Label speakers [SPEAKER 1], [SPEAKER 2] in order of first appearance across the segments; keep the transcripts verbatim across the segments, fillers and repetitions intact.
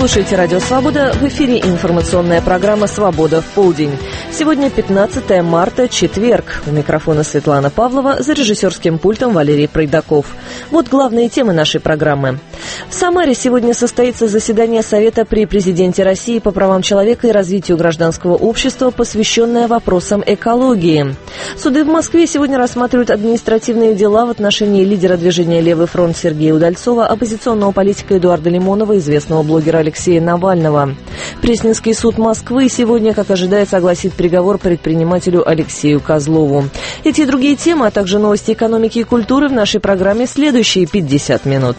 [SPEAKER 1] слушаете «Радио Свобода». В эфире информационная программа «Свобода в полдень». Сегодня пятнадцатое марта, четверг. У микрофона Светлана Павлова, за режиссерским пультом Валерий Пройдаков. Вот главные темы нашей программы. В Самаре сегодня состоится заседание Совета при президенте России по правам человека и развитию гражданского общества, посвященное вопросам экологии. Суды в Москве сегодня рассматривают административные дела в отношении лидера движения «Левый фронт» Сергея Удальцова, оппозиционного политика Эдуарда Лимонова, известного блогера Алексея Навального. Пресненский суд Москвы сегодня, как ожидается, огласит приговор предпринимателю Алексею Козлову. Эти и другие темы, а также новости экономики и культуры в нашей программе следующие пятьдесят минут.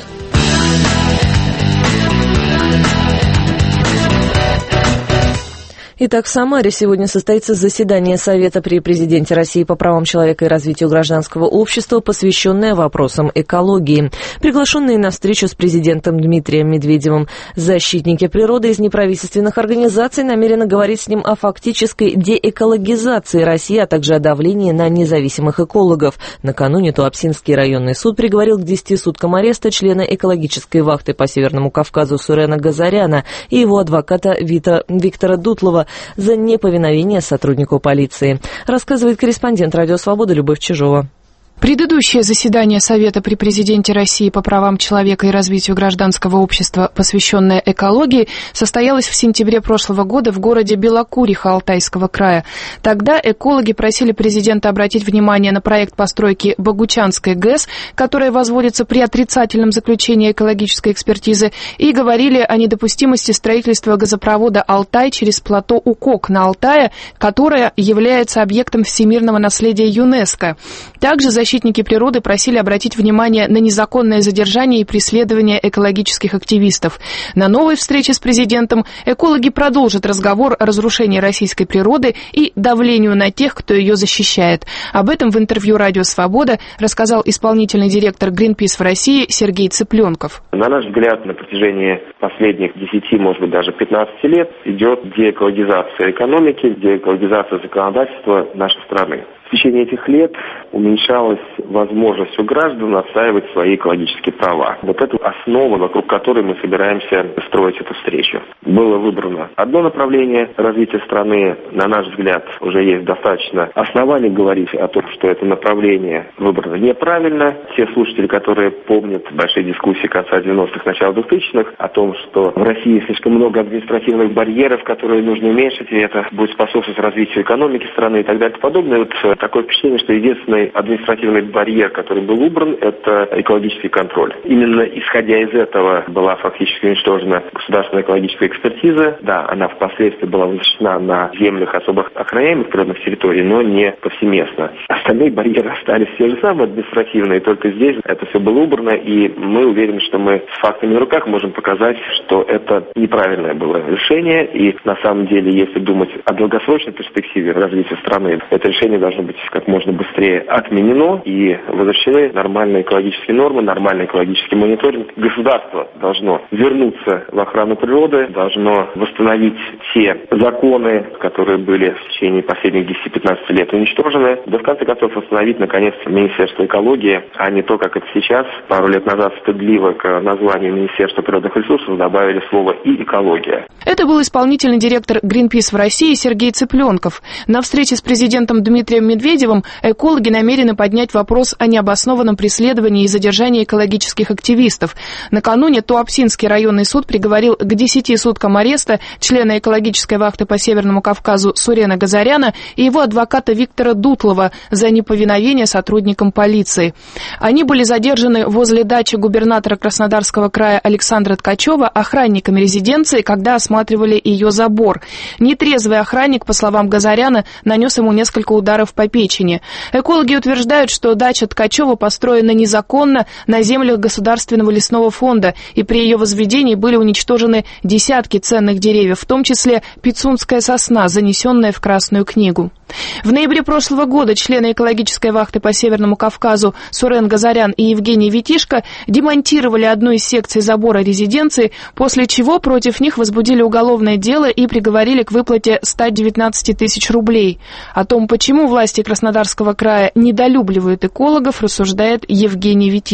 [SPEAKER 1] Итак, в Самаре сегодня состоится заседание Совета при президенте России по правам человека и развитию гражданского общества, посвященное вопросам экологии. Приглашенные на встречу с президентом Дмитрием Медведевым защитники природы из неправительственных организаций намерены говорить с ним о фактической деэкологизации России, а также о давлении на независимых экологов. Накануне Туапсинский районный суд приговорил к десяти суткам ареста члена экологической вахты по Северному Кавказу Сурена Газаряна и его адвоката Вита, Виктора Дутлова за неповиновение сотруднику полиции. Рассказывает корреспондент «Радио Свобода» Любовь Чижова.
[SPEAKER 2] Предыдущее заседание Совета при президенте России по правам человека и развитию гражданского общества, посвященное экологии, состоялось в сентябре прошлого года в городе Белокуриха Алтайского края. Тогда экологи просили президента обратить внимание на проект постройки Богучанской ГЭС, которая возводится при отрицательном заключении экологической экспертизы, и говорили о недопустимости строительства газопровода «Алтай» через плато Укок на Алтае, которое является объектом всемирного наследия ЮНЕСКО. Также защитники природы просили обратить внимание на незаконное задержание и преследование экологических активистов. На новой встрече с президентом экологи продолжат разговор о разрушении российской природы и давлению на тех, кто ее защищает. Об этом в интервью «Радио Свобода» рассказал исполнительный директор Greenpeace в России Сергей Цыпленков.
[SPEAKER 3] На наш взгляд, на протяжении последних десяти, может быть, даже пятнадцати лет идет деэкологизация экономики, деэкологизация законодательства нашей страны. В течение этих лет уменьшалась возможность у граждан отстаивать свои экологические права. Вот это основа, вокруг которой мы собираемся строить эту встречу. Было выбрано одно направление развития страны. На наш взгляд, уже есть достаточно оснований говорить о том, что это направление выбрано неправильно. Те слушатели, которые помнят большие дискуссии конца девяностых, начала двухтысячных, о том, что в России слишком много административных барьеров, которые нужно уменьшить, и это будет способствовать развитию экономики страны и так далее и подобное. Вот такое впечатление, что единственный административный барьер, который был убран, это экологический контроль. Именно исходя из этого была фактически уничтожена государственная экологическая экспертиза. Да, она впоследствии была возвращена на землях особо охраняемых природных территорий, но не повсеместно. Остальные барьеры остались те же самые административные, только здесь это все было убрано, и мы уверены, что мы с фактами в руках можем показать, что это неправильное было решение, и на самом деле, если думать о долгосрочной перспективе развития страны, это решение должно быть как можно быстрее отменено и возвращены нормальные экологические нормы, нормальный экологический мониторинг. Государство должно вернуться в охрану природы, должно восстановить те законы, которые были в течение последних десяти-пятнадцати лет уничтожены, да в конце концов восстановить, наконец, Министерство экологии, а не то, как это сейчас. Пару лет назад стыдливо к названию Министерства природных ресурсов добавили слово «и экология».
[SPEAKER 2] Это был исполнительный директор Greenpeace в России Сергей Цыпленков. На встрече с президентом Дмитрием Медведевым экологи намерены поднять вопрос о необоснованном преследовании и задержании экологических активистов. Накануне Туапсинский районный суд приговорил к десяти суткам ареста члена экологической вахты по Северному Кавказу Сурена Газаряна и его адвоката Виктора Дутлова за неповиновение сотрудникам полиции. Они были задержаны возле дачи губернатора Краснодарского края Александра Ткачева охранниками резиденции, когда осматривали ее забор. Нетрезвый охранник, по словам Газаряна, нанес ему несколько ударов по печени. Экологи утверждают, что дача Ткачева построена незаконно на землях Государственного лесного фонда, и при ее возведении были уничтожены десятки ценных деревьев, в том числе пицунская сосна, занесенная в Красную книгу. В ноябре прошлого года члены экологической вахты по Северному Кавказу Сурен Газарян и Евгений Витишко демонтировали одну из секций забора резиденции, после чего против них возбудили уголовное дело и приговорили к выплате ста девятнадцати тысяч рублей. О том, почему власти Краснодарского края недолюбливают экологов, рассуждает Евгений Витишко.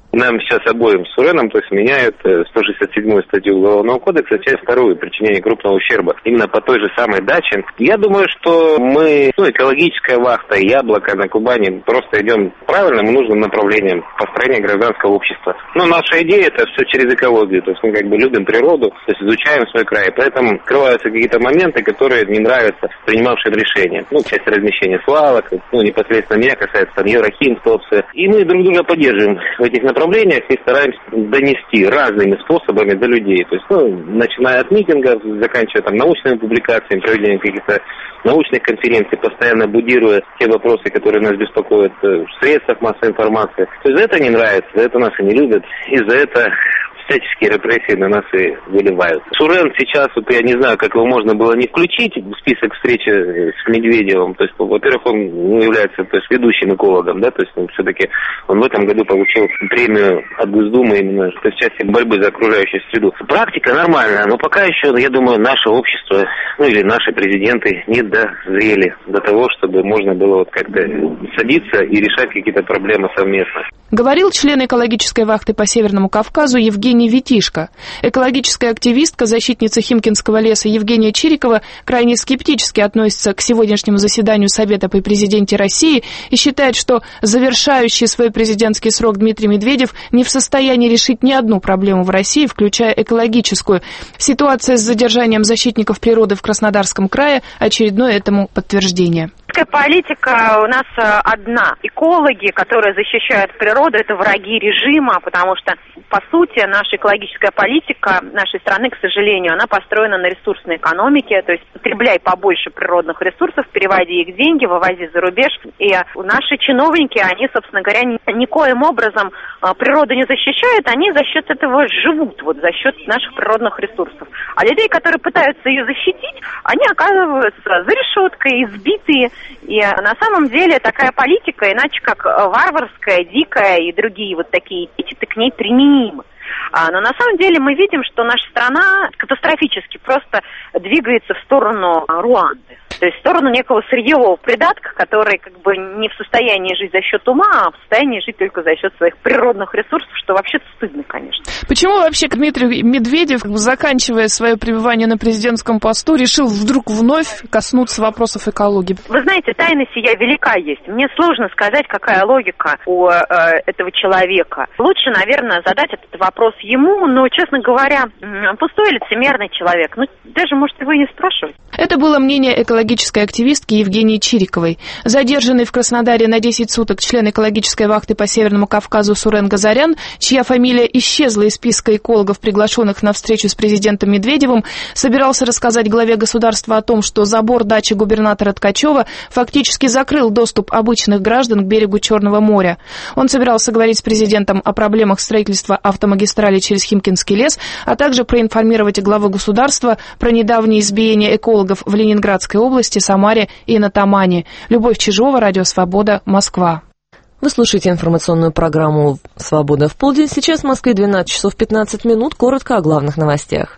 [SPEAKER 4] Нам сейчас обоим с Суреном, то есть меняют сто шестьдесят седьмую статью Уголовного кодекса, часть вторую, причинение крупного ущерба именно по той же самой даче. Я думаю, что мы, ну, экологическая вахта, яблоко на Кубани, просто идем правильным и нужным направлением построения гражданского общества. Но наша идея это все через экологию, то есть мы как бы любим природу, то есть изучаем свой край, поэтому открываются какие-то моменты, которые не нравятся принимавшим решения. Ну, часть размещения свалок, ну, непосредственно меня касается там Еврохимского, и мы друг друга поддерживаем в этих направлениях и стараемся донести разными способами до людей. То есть, ну, начиная от митингов, заканчивая там научными публикациями, проведением каких-то научных конференций, постоянно будируя те вопросы, которые нас беспокоят в средствах массовой информации. То есть за это не нравится, за это нас и не любят, и за это всяческие репрессии на нас и выливают. Сурен сейчас, вот я не знаю, как его можно было не включить в список встречи с Медведевым. То есть, во-первых, он ну, является то есть, ведущим экологом, да, то есть он все-таки он в этом году получил премию от Госдумы именно в части борьбы за окружающую среду. Практика нормальная, но пока еще, я думаю, наше общество, ну или наши президенты не дозрели до того, чтобы можно было вот как-то садиться и решать какие-то проблемы совместно.
[SPEAKER 2] Говорил член экологической вахты по Северному Кавказу Евгений Витишко. Экологическая активистка, защитница Химкинского леса Евгения Чирикова крайне скептически относится к сегодняшнему заседанию Совета при президенте России и считает, что завершающий свой президентский срок Дмитрий Медведев не в состоянии решить ни одну проблему в России, включая экологическую. Ситуация с задержанием защитников природы в Краснодарском крае – очередное этому подтверждение.
[SPEAKER 5] Политика у нас одна. Экологи, которые защищают природу, это враги режима, потому что, по сути, наша экологическая политика нашей страны, к сожалению, она построена на ресурсной экономике, то есть потребляй побольше природных ресурсов, переводи их в деньги, вывози за рубеж. И наши чиновники, они, собственно говоря, никоим образом природу не защищают, они за счет этого живут, вот за счет наших природных ресурсов. А людей, которые пытаются ее защитить, они оказываются за решеткой, избитые. И на самом деле такая политика, иначе как варварская, дикая и другие вот такие эпитеты к ней применимы. Но на самом деле мы видим, что наша страна катастрофически просто двигается в сторону Руанды. То есть в сторону некого сырьевого придатка, который как бы не в состоянии жить за счет ума, а в состоянии жить только за счет своих природных ресурсов, что вообще-то стыдно, конечно.
[SPEAKER 2] Почему вообще Дмитрий Медведев, заканчивая свое пребывание на президентском посту, решил вдруг вновь коснуться вопросов экологии?
[SPEAKER 5] Вы знаете, тайна сия велика есть. Мне сложно сказать, какая логика у э, этого человека. Лучше, наверное, задать этот вопрос ему, но, честно говоря, пустой лицемерный человек. Ну, даже, может, его и не спрашивать.
[SPEAKER 2] Это было мнение экологической активистки Евгении Чириковой. Задержанный в Краснодаре на десять суток член экологической вахты по Северному Кавказу Сурен Газарян, чья фамилия исчезла из списка экологов, приглашенных на встречу с президентом Медведевым, собирался рассказать главе государства о том, что забор дачи губернатора Ткачева фактически закрыл доступ обычных граждан к берегу Черного моря. Он собирался говорить с президентом о проблемах строительства автомагистрали через Химкинский лес, а также проинформировать главу государства про недавнее избиение экологов в Ленинградской области, Самаре и на Тамане. Любовь Чижова, Радио Свобода, Москва.
[SPEAKER 1] Вы слушаете информационную программу «Свобода в полдень». Сейчас в Москве двенадцать часов пятнадцать минут. Коротко о главных новостях.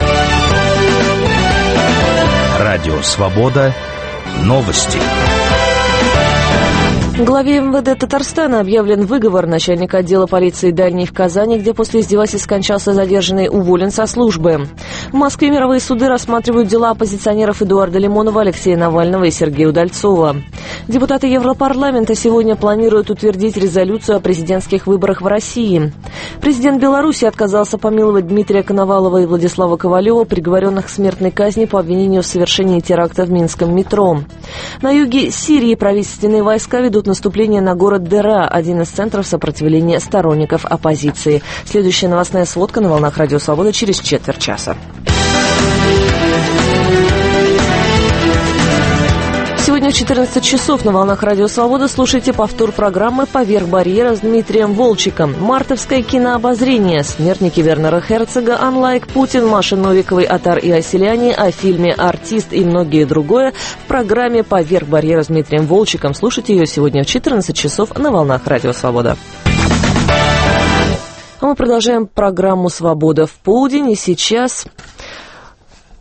[SPEAKER 6] Радио «Свобода». Новости.
[SPEAKER 1] Главе эм вэ дэ Татарстана объявлен выговор. Начальник отдела полиции Дальней в Казани, где после издевательств скончался задержанный, уволен со службы. В Москве мировые суды рассматривают дела оппозиционеров Эдуарда Лимонова, Алексея Навального и Сергея Удальцова. Депутаты Европарламента сегодня планируют утвердить резолюцию о президентских выборах в России. Президент Беларуси отказался помиловать Дмитрия Коновалова и Владислава Ковалева, приговоренных к смертной казни по обвинению в совершении теракта в Минском метро. На юге Сирии правительственные войска ведут наступление на город Дера, один из центров сопротивления сторонников оппозиции. Следующая новостная сводка на волнах Радио Свобода через четверть часа. Сегодня в четырнадцать часов на волнах Радио Свобода слушайте повтор программы «Поверх барьера» с Дмитрием Волчиком. Мартовское кинообозрение. Смертники Вернера Херцога, Unlike Путин, Маши Новиковой, Атар и Оселяне, о фильме «Артист» и многие другое в программе «Поверх барьера» с Дмитрием Волчиком. Слушайте ее сегодня в четырнадцать часов на волнах Радио Свобода. А мы продолжаем программу «Свобода в полдень». И сейчас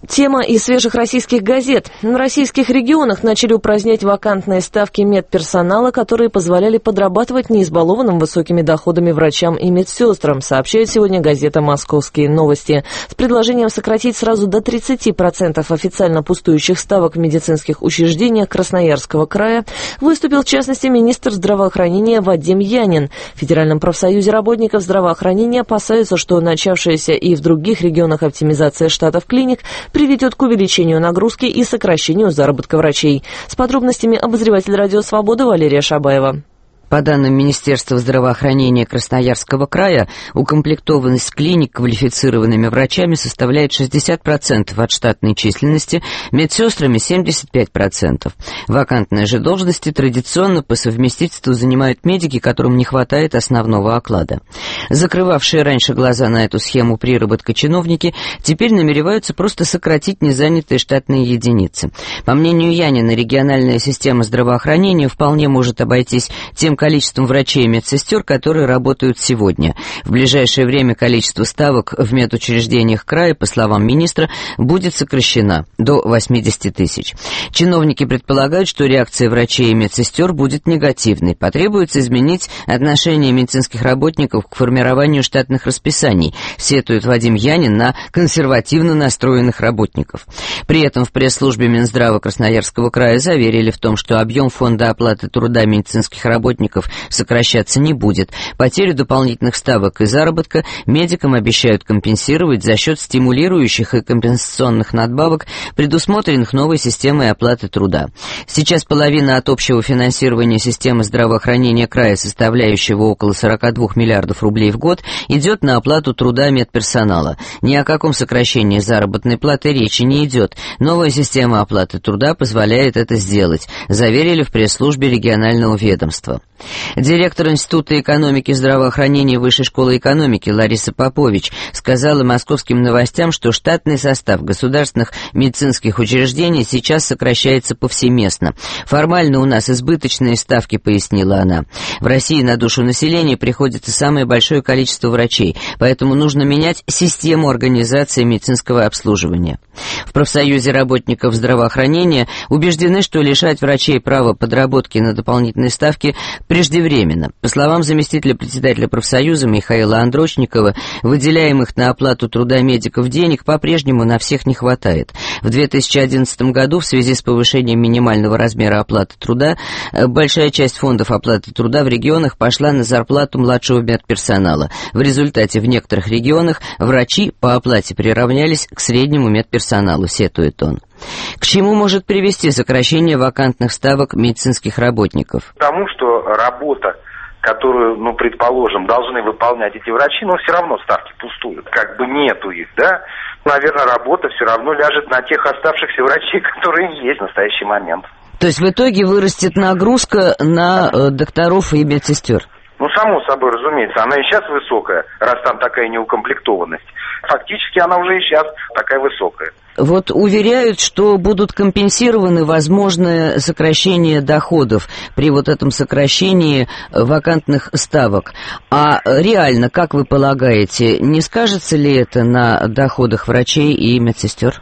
[SPEAKER 1] Тема из свежих российских газет. В российских регионах начали упразднять вакантные ставки медперсонала, которые позволяли подрабатывать неизбалованным высокими доходами врачам и медсестрам, сообщает сегодня газета «Московские новости». С предложением сократить сразу до тридцати процентов официально пустующих ставок в медицинских учреждениях Красноярского края выступил, в частности, министр здравоохранения Вадим Янин. В Федеральном профсоюзе работников здравоохранения опасаются, что начавшаяся и в других регионах оптимизация штатов клиник приведет к увеличению нагрузки и сокращению заработка врачей. С подробностями обозреватель «Радио Свобода» Валерия Шабаева.
[SPEAKER 7] По данным Министерства здравоохранения Красноярского края, укомплектованность клиник квалифицированными врачами составляет шестьдесят процентов от штатной численности, медсестрами семьдесят пять процентов. Вакантные же должности традиционно по совместительству занимают медики, которым не хватает основного оклада. Закрывавшие раньше глаза на эту схему приработка чиновники теперь намереваются просто сократить незанятые штатные единицы. По мнению Янина, региональная система здравоохранения вполне может обойтись тем количеством врачей и медсестер, которые работают сегодня. В ближайшее время количество ставок в медучреждениях края, по словам министра, будет сокращено до восьмидесяти тысяч. Чиновники предполагают, что реакция врачей и медсестер будет негативной. Потребуется изменить отношение медицинских работников к формированию штатных расписаний, сетует Вадим Янин на консервативно настроенных работников. При этом в пресс-службе Минздрава Красноярского края заверили в том, что объем фонда оплаты труда медицинских работников сокращаться не будет. Потерю дополнительных ставок и заработка медикам обещают компенсировать за счет стимулирующих и компенсационных надбавок, предусмотренных новой системой оплаты труда. Сейчас половина от общего финансирования системы здравоохранения края, составляющего около сорока двух миллиардов рублей в год, идет на оплату труда медперсонала. Ни о каком сокращении заработной платы речи не идет. Новая система оплаты труда позволяет это сделать, заверили в пресс-службе регионального ведомства. Директор Института экономики и здравоохранения Высшей школы экономики Лариса Попович сказала московским новостям, что штатный состав государственных медицинских учреждений сейчас сокращается повсеместно. Формально у нас избыточные ставки, пояснила она. В России на душу населения приходится самое большое количество врачей, поэтому нужно менять систему организации медицинского обслуживания. В профсоюзе работников здравоохранения убеждены, что лишать врачей права подработки на дополнительные ставки преждевременно. По словам заместителя председателя профсоюза Михаила Андрочникова, выделяемых на оплату труда медиков денег по-прежнему на всех не хватает. В две тысячи одиннадцатом году в связи с повышением минимального размера оплаты труда большая часть фондов оплаты труда в регионах пошла на зарплату младшего медперсонала. В результате в некоторых регионах врачи по оплате приравнялись к среднему медперсоналу, сетует он. К чему может привести сокращение вакантных ставок медицинских работников?
[SPEAKER 8] К тому, что работа, которую, ну, предположим, должны выполнять эти врачи, но все равно ставки пустуют, как бы нету их, да? Наверное, работа все равно ляжет на тех оставшихся врачей, которые есть в настоящий момент.
[SPEAKER 7] То есть в итоге вырастет нагрузка на э, докторов и медсестер?
[SPEAKER 8] Ну, само собой, разумеется, она и сейчас высокая, раз там такая неукомплектованность. Фактически она уже и сейчас такая высокая.
[SPEAKER 7] Вот уверяют, что будут компенсированы возможное сокращение доходов при вот этом сокращении вакантных ставок. А реально, как вы полагаете, не скажется ли это на доходах врачей и медсестер?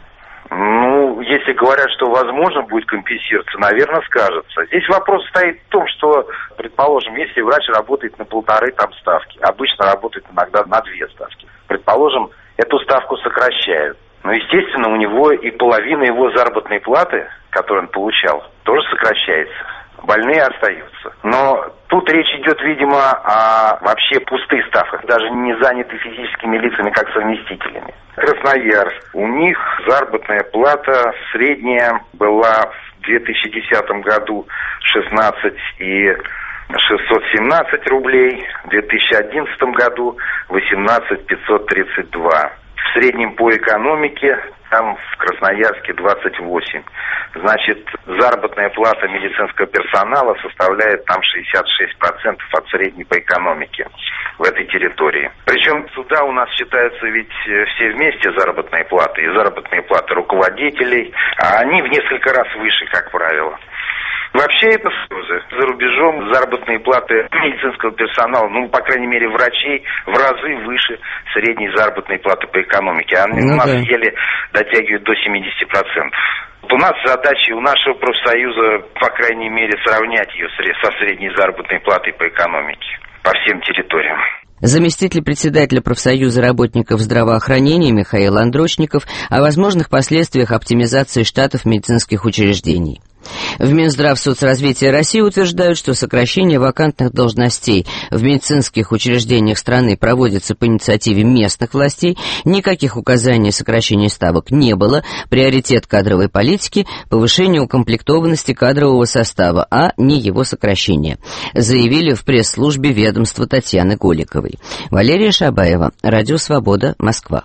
[SPEAKER 8] Ну, если говорят, что возможно будет компенсироваться, наверное, скажется. Здесь вопрос стоит в том, что, предположим, если врач работает на полторы там ставки, обычно работает иногда на две ставки. Предположим, эту ставку сокращают. Ну, естественно, у него и половина его заработной платы, которую он получал, тоже сокращается. Больные остаются. Но тут речь идет, видимо, о вообще пустых ставках, даже не заняты физическими лицами, как совместителями. Красноярск. У них заработная плата средняя была в две тысячи десятом году шестнадцать и шестьсот семнадцать рублей, в две тысячи одиннадцатом году восемнадцать пятьсот тридцать два. В среднем по экономике там в Красноярске двадцать восемь. Значит, заработная плата медицинского персонала составляет там шестьдесят шесть процентов от средней по экономике в этой территории. Причем сюда у нас считаются ведь все вместе заработные платы и заработные платы руководителей, а они в несколько раз выше, как правило. Вообще это за рубежом заработные платы медицинского персонала, ну, по крайней мере, врачей в разы выше средней заработной платы по экономике. Они ну, у нас да. еле дотягивают до семьдесят процентов. У нас задача, у нашего профсоюза, по крайней мере, сравнять ее со средней заработной платой по экономике по всем территориям.
[SPEAKER 7] Заместитель председателя профсоюза работников здравоохранения Михаил Андрочников о возможных последствиях оптимизации штатов медицинских учреждений. В Минздравсоцразвития России утверждают, что сокращение вакантных должностей в медицинских учреждениях страны проводится по инициативе местных властей, никаких указаний о сокращении ставок не было, приоритет кадровой политики – повышение укомплектованности кадрового состава, а не его сокращение, заявили в пресс-службе ведомства Татьяны Голиковой. Валерия Шабаева, Радио Свобода, Москва.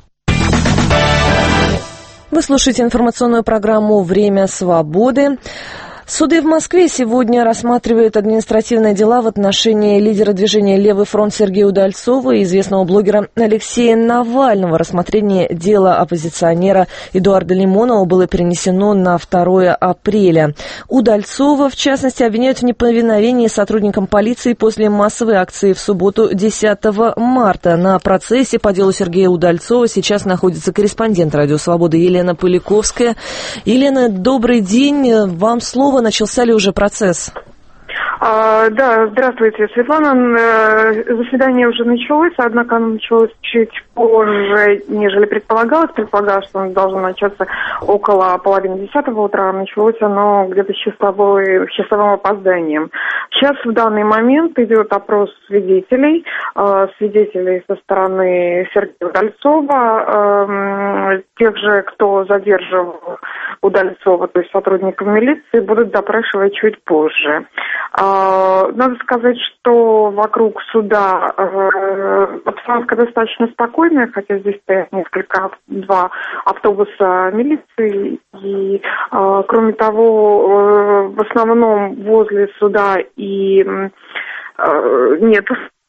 [SPEAKER 1] Вы слушаете информационную программу «Время свободы». Суды в Москве сегодня рассматривают административные дела в отношении лидера движения «Левый фронт» Сергея Удальцова и известного блогера Алексея Навального. Рассмотрение дела оппозиционера Эдуарда Лимонова было перенесено на второе апреля. Удальцова, в частности, обвиняют в неповиновении сотрудникам полиции после массовой акции в субботу десятого марта. На процессе по делу Сергея Удальцова сейчас находится корреспондент «Радио Свободы» Елена Поляковская. Елена, добрый день. Вам слово. Начался ли уже процесс?
[SPEAKER 9] А, да, здравствуйте, Светлана. Заседание уже началось, однако оно началось чуть позже, нежели предполагалось. Предполагалось, что оно должно начаться около половины десятого утра. Началось оно где-то с часовой, с часовым опозданием. Сейчас в данный момент идет опрос свидетелей, э, свидетелей со стороны Сергея Удальцова, э, тех же, кто задерживал Удальцова, то есть сотрудников милиции, будут допрашивать чуть позже. Надо сказать, что вокруг суда обстановка достаточно спокойная, хотя здесь стоят несколько, два автобуса милиции. И, кроме того, в основном возле суда и нет.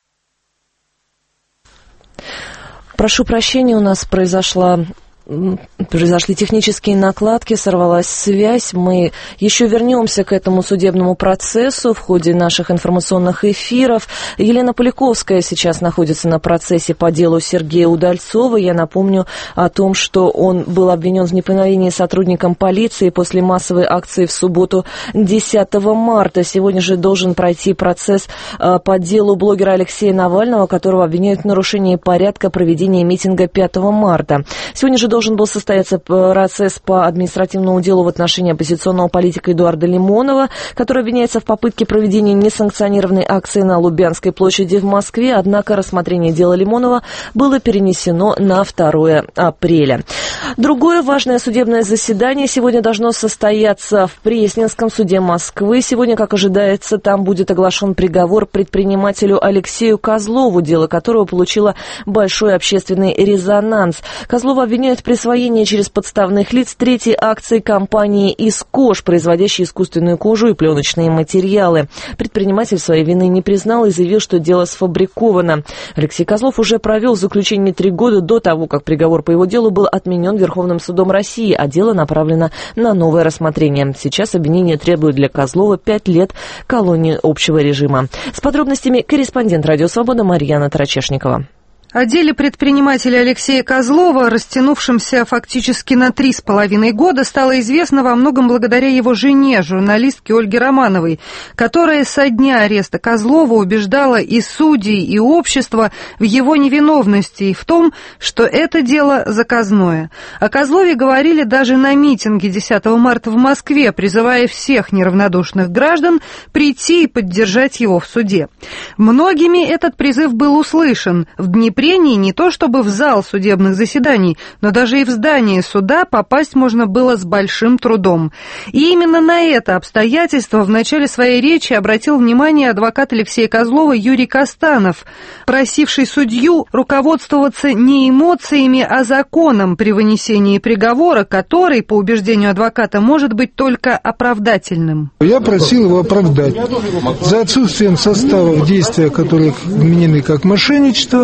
[SPEAKER 1] Прошу прощения, у нас произошла... Произошли технические накладки, сорвалась связь. Мы еще вернемся к этому судебному процессу в ходе наших информационных эфиров. Елена Поляковская сейчас находится на процессе по делу Сергея Удальцова. Я напомню о том, что он был обвинен в неповиновении сотрудникам полиции после массовой акции в субботу десятого марта. Сегодня же должен пройти процесс по делу блогера Алексея Навального, которого обвиняют в нарушении порядка проведения митинга пятого марта. Сегодня же должен был состояться процесс по административному делу в отношении оппозиционного политика Эдуарда Лимонова, который обвиняется в попытке проведения несанкционированной акции на Лубянской площади в Москве, однако рассмотрение дела Лимонова было перенесено на второе апреля. Другое важное судебное заседание сегодня должно состояться в Пресненском суде Москвы. Сегодня, как ожидается, там будет оглашен приговор предпринимателю Алексею Козлову, дело которого получило большой общественный резонанс. Козлова обвиняют в присвоении через подставных лиц третьей акции компании «Искож», производящей искусственную кожу и пленочные материалы. Предприниматель своей вины не признал и заявил, что дело сфабриковано. Алексей Козлов уже провел заключение три года до того, как приговор по его делу был отменен Верховным судом России, а дело направлено на новое рассмотрение. Сейчас обвинение требует для Козлова пять лет колонии общего режима. С подробностями корреспондент «Радио Свобода» Марьяна Тарачешникова.
[SPEAKER 10] О деле предпринимателя Алексея Козлова, растянувшемся фактически на три с половиной года, стало известно во многом благодаря его жене, журналистке Ольге Романовой, которая со дня ареста Козлова убеждала и судей, и общество в его невиновности и в том, что это дело заказное. О Козлове говорили даже на митинге десятого марта в Москве, призывая всех неравнодушных граждан прийти и поддержать его в суде. Многими этот призыв был услышан. В дни прения не то чтобы в зал судебных заседаний, но даже и в здание суда попасть можно было с большим трудом. И именно на это обстоятельство в начале своей речи обратил внимание адвокат Алексея Козлова Юрий Костанов, просивший судью руководствоваться не эмоциями, а законом при вынесении приговора, который, по убеждению адвоката, может быть только оправдательным.
[SPEAKER 11] Я просил его оправдать за отсутствием составов действия, которые вменены как мошенничество, и за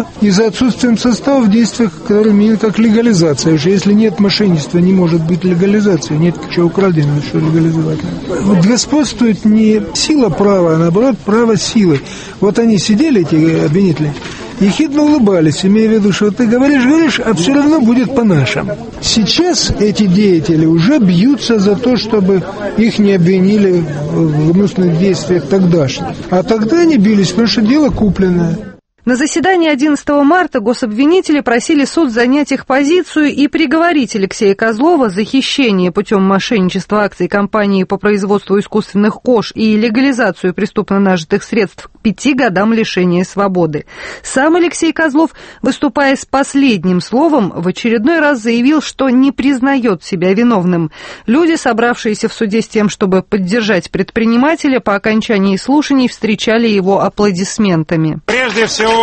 [SPEAKER 11] является отсутствием состава в действиях, которые имеют как легализация. Уже если нет мошенничества, не может быть легализации, нет чего украденного, что легализовать. Господствует не сила права, а наоборот право силы. Вот они сидели, эти обвинители, ехидно улыбались, имея в виду, что ты говоришь, говоришь, а все равно будет по-нашему. Сейчас эти деятели уже бьются за то, чтобы их не обвинили в гнусных действиях тогдашних. А тогда они бились, потому что дело купленное.
[SPEAKER 10] На заседании одиннадцатого марта гособвинители просили суд занять их позицию и приговорить Алексея Козлова за хищение путем мошенничества акций компании по производству искусственных кож и легализацию преступно нажитых средств к пяти годам лишения свободы. Сам Алексей Козлов, выступая с последним словом, в очередной раз заявил, что не признает себя виновным. Люди, собравшиеся в суде с тем, чтобы поддержать предпринимателя, по окончании слушаний встречали его аплодисментами.
[SPEAKER 12] Прежде всего,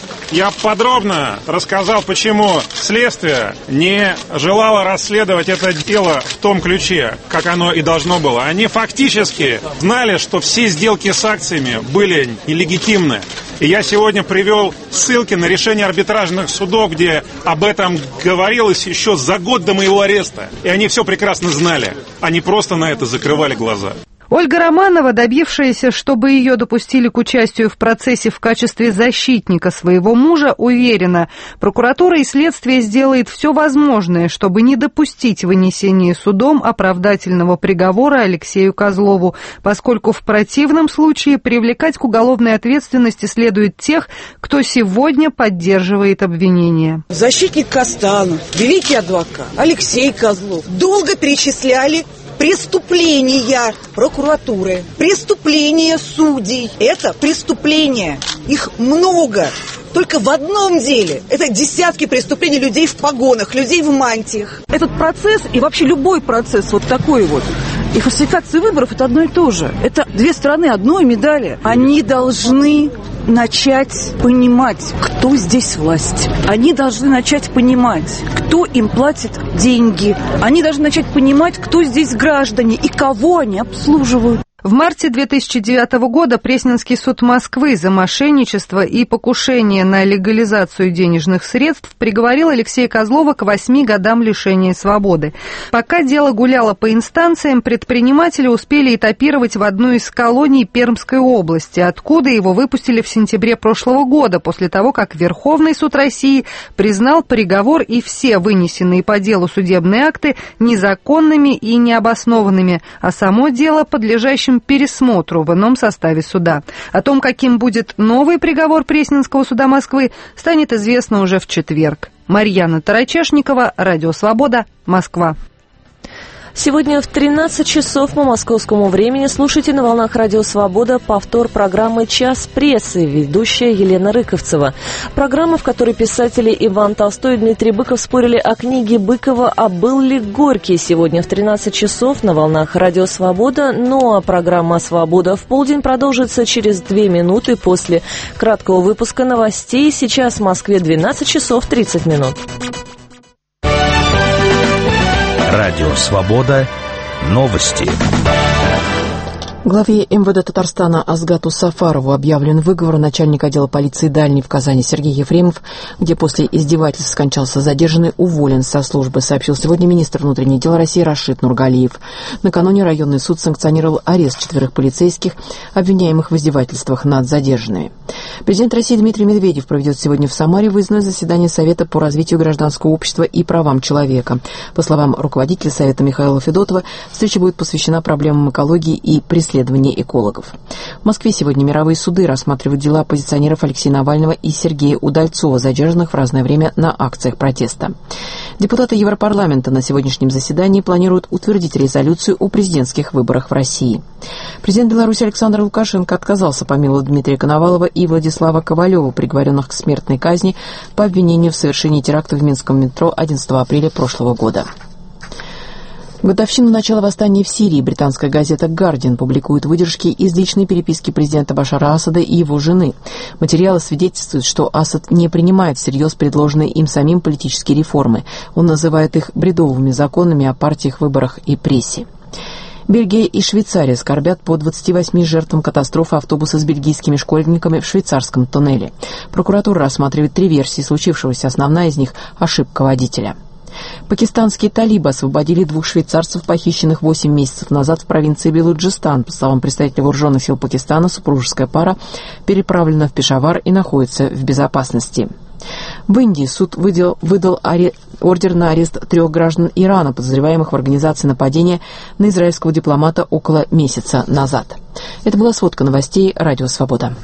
[SPEAKER 12] я подробно рассказал, почему следствие не желало расследовать это дело в том ключе, как оно и должно было. Они фактически знали, что все сделки с акциями были нелегитимны. И я сегодня привел ссылки на решения арбитражных судов, где об этом говорилось еще за год до моего ареста. И они все прекрасно знали. Они просто на это закрывали глаза.
[SPEAKER 10] Ольга Романова, добившаяся, чтобы ее допустили к участию в процессе в качестве защитника своего мужа, уверена, прокуратура и следствие сделает все возможное, чтобы не допустить вынесения судом оправдательного приговора Алексею Козлову, поскольку в противном случае привлекать к уголовной ответственности следует тех, кто сегодня поддерживает обвинение.
[SPEAKER 13] Защитник Костанов, великий адвокат Алексей Козлов долго перечисляли преступления прокуратуры, преступления судей. Это преступления. Их много. Только в одном деле. Это десятки преступлений людей в погонах, людей в мантиях.
[SPEAKER 14] Этот процесс и вообще любой процесс вот такой вот, и фальсификация выборов – это одно и то же. Это две стороны одной медали. Они должны начать понимать, кто здесь власть. Они должны начать понимать, кто им платит деньги. Они должны начать понимать, кто здесь граждане и кого они обслуживают.
[SPEAKER 10] В марте две тысячи девятого года Пресненский суд Москвы за мошенничество и покушение на легализацию денежных средств приговорил Алексея Козлова к восьми годам лишения свободы. Пока дело гуляло по инстанциям, предприниматели успели этапировать в одну из колоний Пермской области, откуда его выпустили в сентябре прошлого года, после того, как Верховный суд России признал приговор и все вынесенные по делу судебные акты незаконными и необоснованными, а само дело подлежащим пересмотру в ином составе суда. О том, каким будет новый приговор Пресненского суда Москвы, станет известно уже в четверг. Марьяна Тарачешникова, Радио Свобода, Москва.
[SPEAKER 1] Сегодня в тринадцать часов по московскому времени слушайте на волнах Радио Свобода повтор программы «Час прессы», ведущая Елена Рыковцева. Программа, в которой писатели Иван Толстой и Дмитрий Быков спорили о книге Быкова «А был ли Горький?». Сегодня в тринадцать часов на волнах Радио Свобода. Ну а программа «Свобода в полдень» продолжится через две минуты после краткого выпуска новостей. Сейчас в Москве двенадцать часов тридцать минут.
[SPEAKER 6] Радио «Свобода». Новости.
[SPEAKER 15] Главе эм вэ дэ Татарстана Азгату Сафарову объявлен выговор. Начальник отдела полиции Дальний в Казани Сергей Ефремов, где после издевательств скончался задержанный, уволен со службы, сообщил сегодня министр внутренних дел России Рашид Нургалиев. Накануне районный суд санкционировал арест четверых полицейских, обвиняемых в издевательствах над задержанными. Президент России Дмитрий Медведев проведет сегодня в Самаре выездное заседание Совета по развитию гражданского общества и правам человека. По словам руководителя Совета Михаила Федотова, встреча будет посвящена проблемам экологии и преследования экологов. В Москве сегодня мировые суды рассматривают дела оппозиционеров Алексея Навального и Сергея Удальцова, задержанных в разное время на акциях протеста. Депутаты Европарламента на сегодняшнем заседании планируют утвердить резолюцию о президентских выборах в России. Президент Беларуси Александр Лукашенко отказался помиловать Дмитрия Коновалова и Владислава Ковалева, приговоренных к смертной казни по обвинению в совершении теракта в Минском метро одиннадцатого апреля прошлого года. В годовщину начала восстания в Сирии британская газета «Гардиан» публикует выдержки из личной переписки президента Башара Асада и его жены. Материалы свидетельствуют, что Асад не принимает всерьез предложенные им самим политические реформы. Он называет их бредовыми законами о партиях, выборах и прессе. Бельгия и Швейцария скорбят по двадцати восьми жертвам катастрофы автобуса с бельгийскими школьниками в швейцарском туннеле. Прокуратура рассматривает три версии случившегося. Основная из них – ошибка водителя. Пакистанские талибы освободили двух швейцарцев, похищенных восемь месяцев назад в провинции Белуджистан. По словам представителя вооруженных сил Пакистана, супружеская пара переправлена в Пешавар и находится в безопасности. В Индии суд выдел, выдал аре, ордер на арест трех граждан Ирана, подозреваемых в организации нападения на израильского дипломата около месяца назад. Это была сводка новостей «Радио Свобода».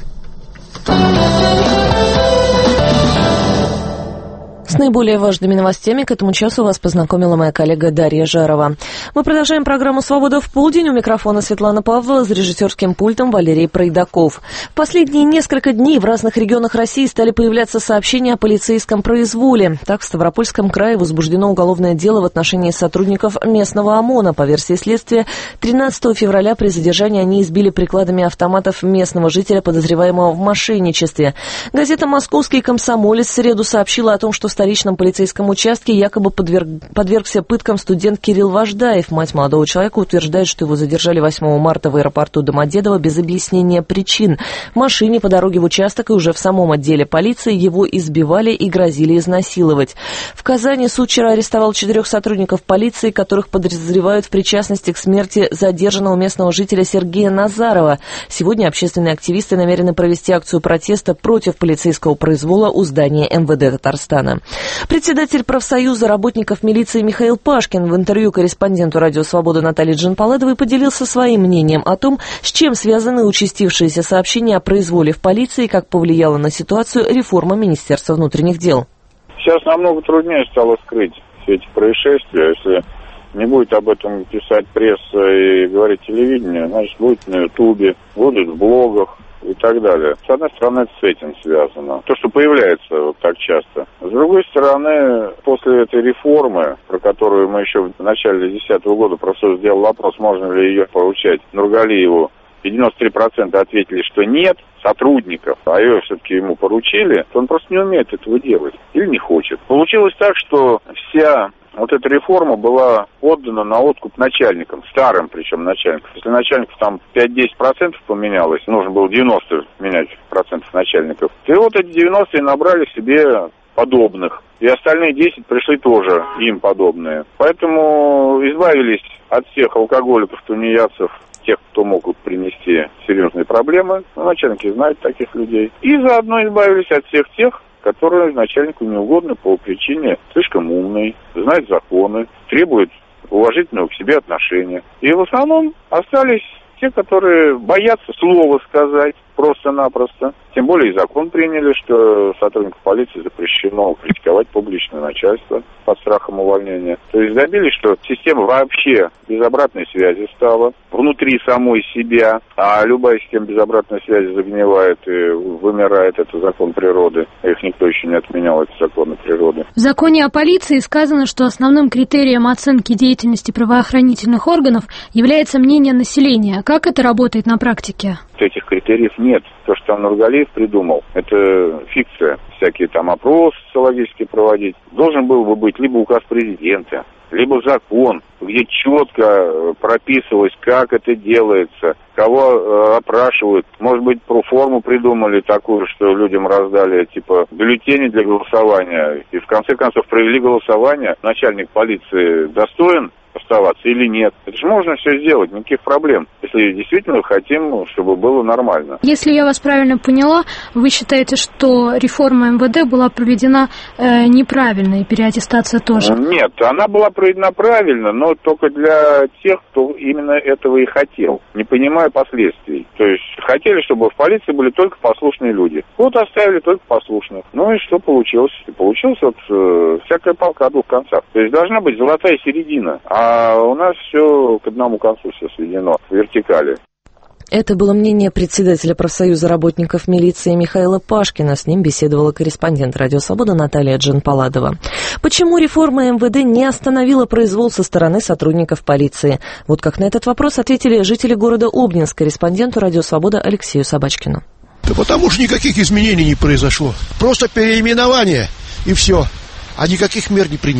[SPEAKER 1] С наиболее важными новостями к этому часу вас познакомила моя коллега Дарья Жарова. Мы продолжаем программу «Свобода в полдень». У микрофона Светлана Павлова, за режиссерским пультом Валерий Пройдаков. В последние несколько дней в разных регионах России стали появляться сообщения о полицейском произволе. Так, в Ставропольском крае возбуждено уголовное дело в отношении сотрудников местного ОМОНа. По версии следствия, тринадцатого февраля при задержании они избили прикладами автоматов местного жителя, подозреваемого в мошенничестве. Газета «Московский комсомолец» в среду сообщила о том, что в столичном полицейском участке якобы подверг, подвергся пыткам студент Кирилл Важдаев. Мать молодого человека утверждает, что его задержали восьмого марта в аэропорту Домодедово без объяснения причин. В машине по дороге в участок и уже в самом отделе полиции его избивали и грозили изнасиловать. В Казани суд вчера арестовал четырех сотрудников полиции, которых подозревают в причастности к смерти задержанного местного жителя Сергея Назарова. Сегодня общественные активисты намерены провести акцию протеста против полицейского произвола у здания эм вэ дэ Татарстана. Председатель профсоюза работников милиции Михаил Пашкин в интервью корреспонденту «Радио Свобода» Наталье Джанпаладовой поделился своим мнением о том, с чем связаны участившиеся сообщения о произволе в полиции и как повлияла на ситуацию реформа Министерства внутренних дел.
[SPEAKER 16] Сейчас намного труднее стало скрыть все эти происшествия. Если не будет об этом писать пресса и говорить телевидение, значит, будет на Ютубе, будет в блогах и так далее. С одной стороны, это с этим связано. То, что появляется вот так часто. С другой стороны, после этой реформы, про которую мы еще в начале две тысячи десятого года просто сделал вопрос, можно ли ее поручать Нургалиеву, и девяносто три процента ответили, что нет сотрудников, а ее все-таки ему поручили, то он просто не умеет этого делать или не хочет. Получилось так, что вся вот эта реформа была отдана на откуп начальникам, старым причем начальникам. Если начальников там пять-десять процентов поменялось, нужно было девяносто менять процентов начальников, и вот эти девяносто и набрали себе подобных. И остальные десять пришли тоже им подобные. Поэтому избавились от всех алкоголиков, тунеядцев, тех, кто могут принести серьезные проблемы. Ну, начальники знают таких людей. И заодно избавились от всех тех, которые начальнику не угодны по причине слишком умный, знает законы, требует уважительного к себе отношения. И в основном остались те, которые боятся слова сказать просто-напросто. Тем более и закон приняли, что сотрудников полиции запрещено критиковать публичное начальство под страхом увольнения. То есть добились, что система вообще без обратной связи стала внутри самой себя, а любая система без обратной связи загнивает и вымирает. Это закон природы. Их никто еще не отменял, эти законы природы.
[SPEAKER 17] В законе о полиции сказано, что основным критерием оценки деятельности правоохранительных органов является мнение населения. Как это работает на практике?
[SPEAKER 16] Этих критериев нет. То, что там Нургалиев придумал, это фикция. Всякие там опросы социологические проводить. Должен был бы быть либо указ президента, либо закон, где четко прописывалось, как это делается, кого э, опрашивают. Может быть, проформу придумали такую, что людям раздали, типа, бюллетени для голосования. И в конце концов провели голосование. Начальник полиции достоин оставаться или нет. Это же можно все сделать, никаких проблем, если действительно хотим, чтобы было нормально.
[SPEAKER 17] Если я вас правильно поняла, вы считаете, что реформа эм вэ дэ была проведена э, неправильно, и переаттестация тоже?
[SPEAKER 16] Нет, она была проведена правильно, но только для тех, кто именно этого и хотел, не понимая последствий. То есть хотели, чтобы в полиции были только послушные люди. Вот оставили только послушных. Ну и что получилось? Получилось вот э, всякая палка о двух концах. То есть должна быть золотая середина. А у нас все к одному концу все сведено в вертикали.
[SPEAKER 1] Это было мнение председателя профсоюза работников милиции Михаила Пашкина. С ним беседовала корреспондент «Радио Свобода» Наталья Джанпаладова. Почему реформа эм вэ дэ не остановила произвол со стороны сотрудников полиции? Вот как на этот вопрос ответили жители города Обнинск корреспонденту «Радио Свобода» Алексею Собачкину.
[SPEAKER 18] Да потому что никаких изменений не произошло. Просто переименование и все. А никаких мер не принято.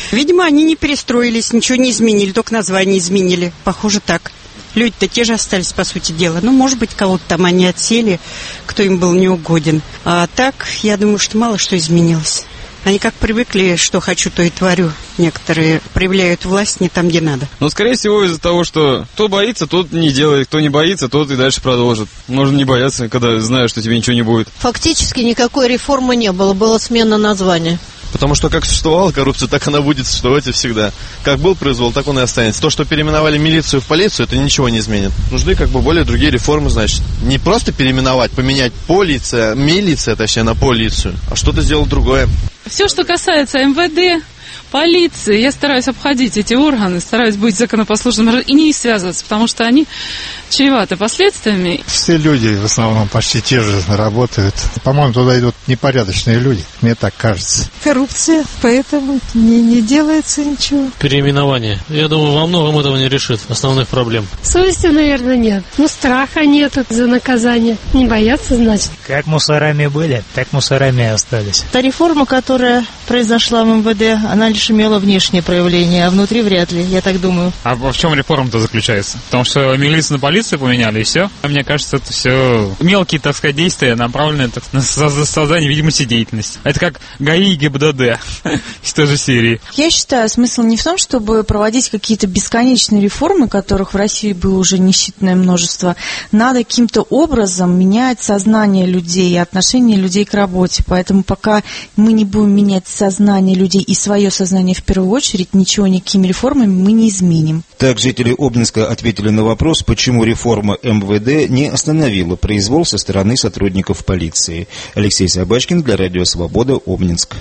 [SPEAKER 18] Видимо, они не перестроились, ничего не изменили, только название изменили. Похоже, так. Люди-то те же остались, по сути дела. Ну, может быть, кого-то там они отсели, кто им был неугоден. А так, я думаю, что мало что изменилось. Они как привыкли, что хочу, то и творю. Некоторые проявляют власть не там, где надо.
[SPEAKER 19] Ну, скорее всего, из-за того, что кто боится, тот не делает, кто не боится, тот и дальше продолжит. Можно не бояться, когда знаешь, что тебе ничего не будет.
[SPEAKER 20] Фактически никакой реформы не было, была смена названия.
[SPEAKER 21] Потому что как существовала коррупция, так она будет существовать и всегда. Как был произвол, так он и останется. То, что переименовали милицию в полицию, это ничего не изменит. Нужны как бы более другие реформы, значит. Не просто переименовать, поменять полиция, милиция, точнее, на полицию, а что-то сделать другое.
[SPEAKER 22] Все, что касается эм вэ дэ, полиции, я стараюсь обходить эти органы, стараюсь быть законопослушным и не связываться, потому что они чреваты последствиями.
[SPEAKER 23] Все люди в основном почти те же работают. По-моему, туда идут непорядочные люди, мне так кажется.
[SPEAKER 24] Коррупция, поэтому не, не делается ничего.
[SPEAKER 25] Переименование. Я думаю, во многом этого не решит основных проблем.
[SPEAKER 17] Совести, наверное, нет. Ну, страха нет за наказание. Не боятся, значит.
[SPEAKER 26] Как мусорами были, так мусорами и остались.
[SPEAKER 27] Та реформа, которая произошла в эм вэ дэ, она лишь имела внешнее проявление, а внутри вряд ли, я так думаю.
[SPEAKER 28] А в чем реформа-то заключается? В том, что милицию на полицию поменяли, и все? Мне кажется, это все мелкие, так сказать, действия, направленные так, на создание видимости деятельности. Это как ГАИ и гэ бэ дэ дэ из той же серии.
[SPEAKER 29] Я считаю, смысл не в том, чтобы проводить какие-то бесконечные реформы, которых в России было уже несчетное множество. Надо каким-то образом менять сознание людей и отношение людей к работе. Поэтому пока мы не будем менять сознание людей и свое сознание в первую очередь, ничего никакими реформами мы не изменим.
[SPEAKER 30] Так жители Обнинска ответили на вопрос, почему реформа эм вэ дэ не остановила произвол со стороны сотрудников полиции. Алексей Собачкин для Радио Свобода, Обнинск.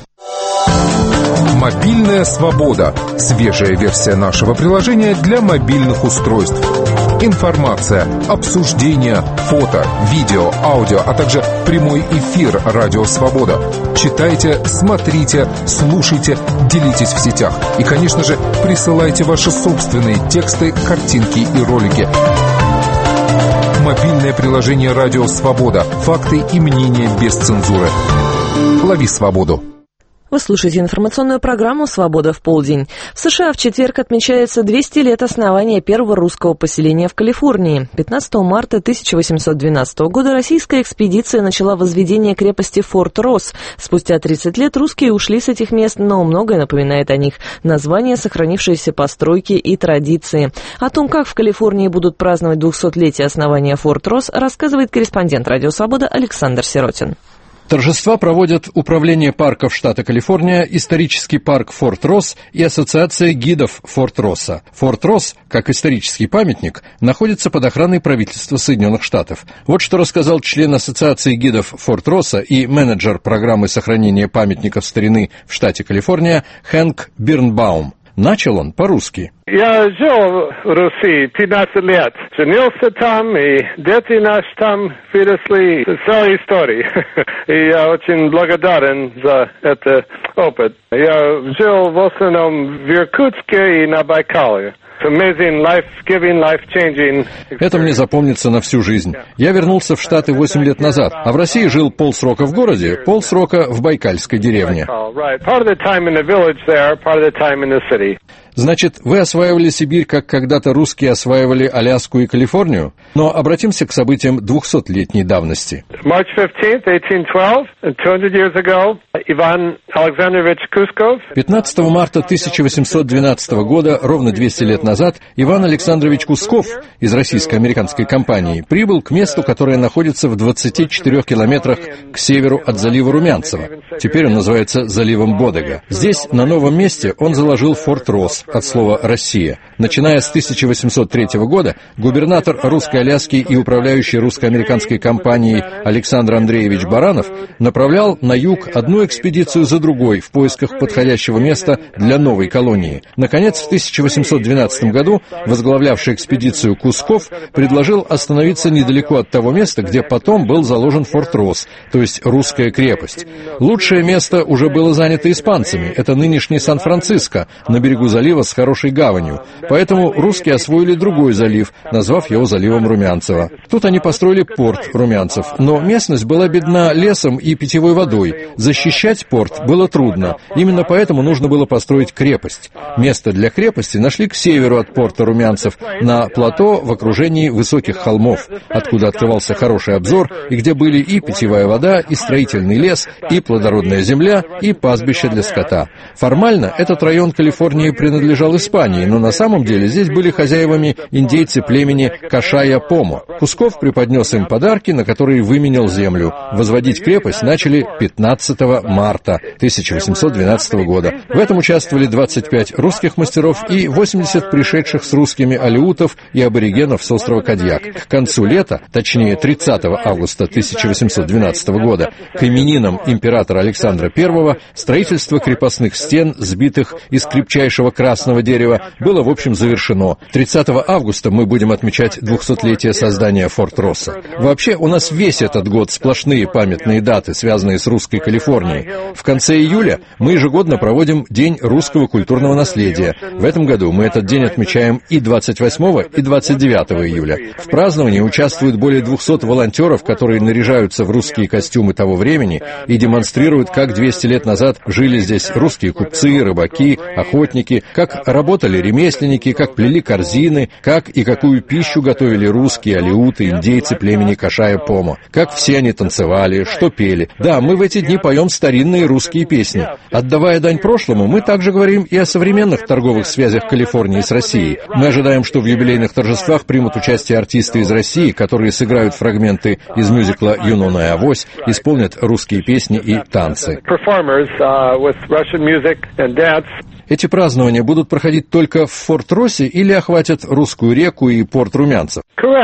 [SPEAKER 31] Мобильная свобода. Свежая версия нашего приложения для мобильных устройств. Информация, обсуждения, фото, видео, аудио, а также прямой эфир «Радио Свобода». Читайте, смотрите, слушайте, делитесь в сетях. И, конечно же, присылайте ваши собственные тексты, картинки и ролики. Мобильное приложение «Радио Свобода». Факты и мнения без цензуры. Лови свободу.
[SPEAKER 1] Вы слушаете информационную программу «Свобода в полдень». В США в четверг отмечается двести лет основания первого русского поселения в Калифорнии. пятнадцатого марта тысяча восемьсот двенадцатого года российская экспедиция начала возведение крепости Форт Росс. Спустя тридцать лет русские ушли с этих мест, но многое напоминает о них. Названия, сохранившиеся постройки и традиции. О том, как в Калифорнии будут праздновать двухсотлетие основания Форт Росс, рассказывает корреспондент «Радио Свобода» Александр Сиротин.
[SPEAKER 32] Торжества проводят Управление парков штата Калифорния, исторический парк Форт Росс и Ассоциация гидов Форт Росса. Форт Росс, как исторический памятник, находится под охраной правительства Соединенных Штатов. Вот что рассказал член Ассоциации гидов Форт Росса и менеджер программы сохранения памятников старины в штате Калифорния Хэнк Бирнбаум. Начал он по-русски.
[SPEAKER 33] Я жил в Руси пятнадцать лет. Женился там, и дети наши там выросли. Целая история. И я очень благодарен за этот опыт. Я жил в основном в Иркутске и на Байкале. Amazing, life-giving, life-changing.
[SPEAKER 32] Это мне запомнится на всю жизнь. Я вернулся в Штаты восемь лет назад, а в России жил полсрока в городе, полсрока в байкальской деревне. Значит, вы осваивали Сибирь, как когда-то русские осваивали Аляску и Калифорнию? Но обратимся к событиям двухсотлетней давности.
[SPEAKER 33] March fifteenth, eighteen twelve, two hundred years ago, Иван Александрович Кусков.
[SPEAKER 32] пятнадцатого марта тысяча восемьсот двенадцатого года, ровно двести лет назад, Иван Александрович Кусков из российско-американской компании прибыл к месту, которое находится в двадцати четырёх километрах к северу от залива Румянцева. Теперь он называется заливом Бодега. Здесь, на новом месте, он заложил Форт Росс, от слова «Россия». Начиная с тысяча восемьсот третьего года, губернатор Русской Аляски и управляющий русско-американской компанией Александр Андреевич Баранов направлял на юг одну экспедицию за другой в поисках подходящего места для новой колонии. Наконец, в тысяча восемьсот двенадцатом году возглавлявший экспедицию Кусков предложил остановиться недалеко от того места, где потом был заложен Форт Росс, то есть русская крепость. Лучшее место уже было занято испанцами. Это нынешний Сан-Франциско, на берегу залива, залива с хорошей гаванью. Поэтому русские освоили другой залив, назвав его заливом Румянцева. Тут они построили порт Румянцев, но местность была бедна лесом и питьевой водой. Защищать порт было трудно. Именно поэтому нужно было построить крепость. Место для крепости нашли к северу от порта Румянцев, на плато в окружении высоких холмов, откуда открывался хороший обзор и где были и питьевая вода, и строительный лес, и плодородная земля, и пастбище для скота. Формально этот район Калифорнии принадлежал Испании, но на самом деле здесь были хозяевами индейцы племени Кашая-Помо. Кусков преподнес им подарки, на которые выменял землю. Возводить крепость начали пятнадцатого марта тысяча восемьсот двенадцатого года. В этом участвовали двадцать пять русских мастеров и восемьдесят пришедших с русскими алеутов и аборигенов с острова Кадьяк. К концу лета, точнее тридцатого августа тысяча восемьсот двенадцатого года, к именинам императора Александра Первого, строительство крепостных стен, сбитых из крепчайшего красного дерева, было в общем завершено. тридцатого августа мы будем отмечать двухсотлетие создания Форт Росса. Вообще у нас весь этот год сплошные памятные даты, связанные с русской Калифорнией. В конце июля мы ежегодно проводим День русского культурного наследия. В этом году мы этот день отмечаем и двадцать восьмого, и двадцать девятого июля. В праздновании участвуют более двухсот волонтеров, которые наряжаются в русские костюмы того времени и демонстрируют, как двести лет назад жили здесь русские купцы, рыбаки, охотники, как работали ремесленники, как плели корзины, как и какую пищу готовили русские, алеуты, индейцы племени Кашая-Помо, как все они танцевали, что пели. Да, мы в эти дни поем старинные русские песни. Отдавая дань прошлому, мы также говорим и о современных торговых связях Калифорнии с Россией. Мы ожидаем, что в юбилейных торжествах примут участие артисты из России, которые сыграют фрагменты из мюзикла «Юнона и Авось», исполнят русские песни и танцы. Эти празднования будут проходить только в Форт-Россе или охватят Русскую реку и порт Румянцев?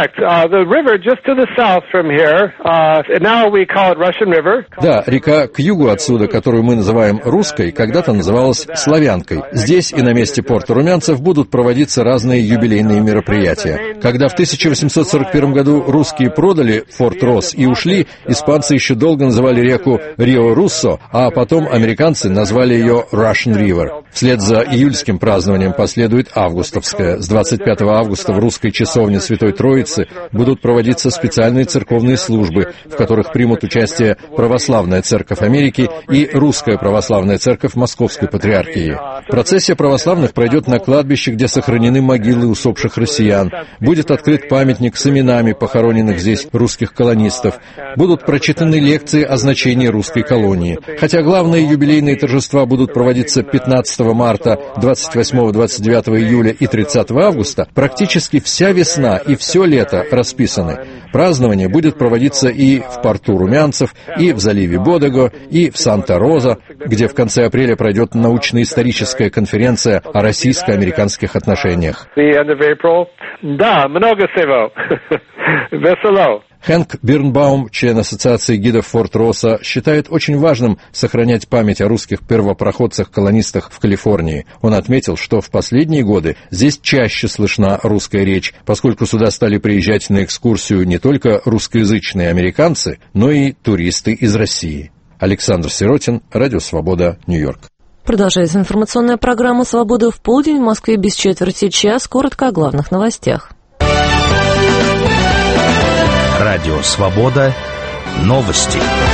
[SPEAKER 32] Да, река к югу отсюда, которую мы называем Русской, когда-то называлась Славянкой. Здесь и на месте порта Румянцев будут проводиться разные юбилейные мероприятия. Когда в тысяча восемьсот сорок первом году русские продали Форт-Росс и ушли, испанцы еще долго называли реку Рио-Руссо, а потом американцы назвали ее Russian River. Вслед за июльским празднованием последует августовское. С двадцать пятого августа в русской часовне Святой Троицы будут проводиться специальные церковные службы, в которых примут участие Православная Церковь Америки и Русская Православная Церковь Московской Патриархии. Процессия православных пройдет на кладбище, где сохранены могилы усопших россиян. Будет открыт памятник с именами похороненных здесь русских колонистов. Будут прочитаны лекции о значении русской колонии. Хотя главные юбилейные торжества будут проводиться пятнадцатого марта, двадцать восьмого, двадцать девятого июля и тридцатого августа, практически вся весна и все лето расписаны. Празднование будет проводиться и в порту Румянцев, и в заливе Бодего, и в Санта-Роза, где в конце апреля пройдет научно-историческая конференция о российско-американских отношениях.
[SPEAKER 33] Да, много всего. Весело.
[SPEAKER 32] Хэнк Бирнбаум, член Ассоциации гидов Форт-Росса, считает очень важным сохранять память о русских первопроходцах-колонистах в Калифорнии. Он отметил, что в последние годы здесь чаще слышна русская речь, поскольку сюда стали приезжать на экскурсию не только русскоязычные американцы, но и туристы из России. Александр Сиротин, Радио Свобода, Нью-Йорк.
[SPEAKER 1] Продолжается информационная программа «Свобода в полдень». В Москве без четверти час. Коротко о главных новостях.
[SPEAKER 2] Радио «Свобода». Новости.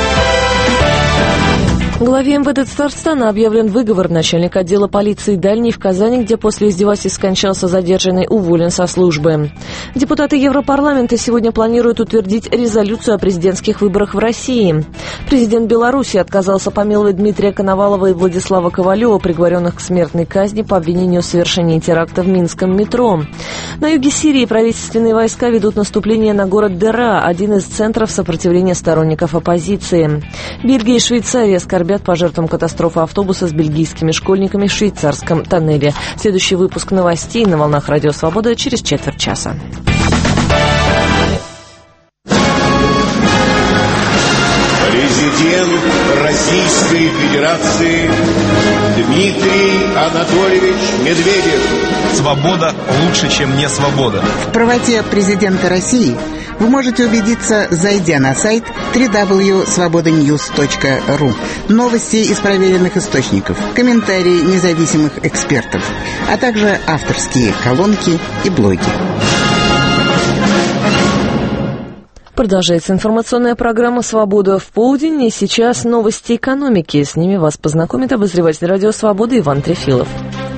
[SPEAKER 1] Главе эм вэ дэ Татарстана объявлен выговор. Начальник отдела полиции Дальний в Казани, где после издевательств скончался задержанный, уволен со службы. Депутаты Европарламента сегодня планируют утвердить резолюцию о президентских выборах в России. Президент Беларуси отказался помиловать Дмитрия Коновалова и Владислава Ковалева, приговоренных к смертной казни по обвинению в совершении теракта в Минском метро. На юге Сирии правительственные войска ведут наступление на город Дера, один из центров сопротивления сторонников оппозиции. Бельгия и Швейцария скорбят по жертвам катастрофы автобуса с бельгийскими школьниками в швейцарском тоннеле. Следующий выпуск новостей на волнах Радио Свобода через четверть часа.
[SPEAKER 3] Президент Российской Федерации Дмитрий Анатольевич Медведев.
[SPEAKER 4] Свобода лучше, чем не свобода.
[SPEAKER 5] В правоте президента России
[SPEAKER 4] вы можете убедиться, зайдя на сайт дабл ю дабл ю точка свобода ньюс точка ру. Новости из проверенных источников, комментарии независимых экспертов, а также авторские колонки и блоги.
[SPEAKER 1] Продолжается информационная программа «Свобода в полдень». И сейчас новости экономики. С ними вас познакомит обозреватель радио «Свобода» Иван Трефилов.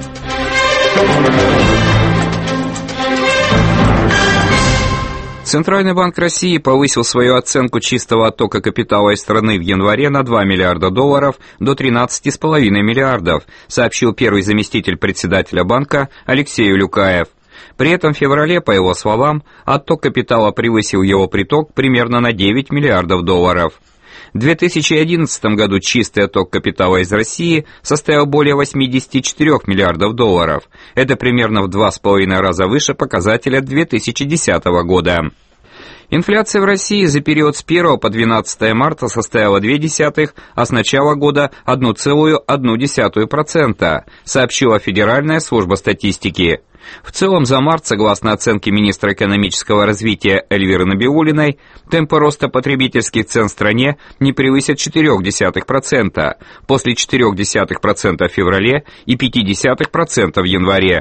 [SPEAKER 5] Центральный банк России повысил свою оценку чистого оттока капитала из страны в январе на два миллиарда долларов до тринадцати с половиной миллиардов, сообщил первый заместитель председателя банка Алексей Улюкаев. При этом в феврале, по его словам, отток капитала превысил его приток примерно на девять миллиардов долларов. В две тысячи одиннадцатом году чистый отток капитала из России составил более восемьдесят четыре миллиардов долларов. Это примерно в два с половиной раза выше показателя две тысячи десятого года. Инфляция в России за период с первого по двенадцатое марта составила ноль целых две десятых, а с начала года одна целая одна десятая процента, сообщила Федеральная служба статистики. В целом за март, согласно оценке министра экономического развития Эльвиры Набиуллиной, темпы роста потребительских цен в стране не превысят ноль целых четыре десятых процента, после ноль целых четыре десятых процента в феврале и ноль целых пять десятых процента в январе.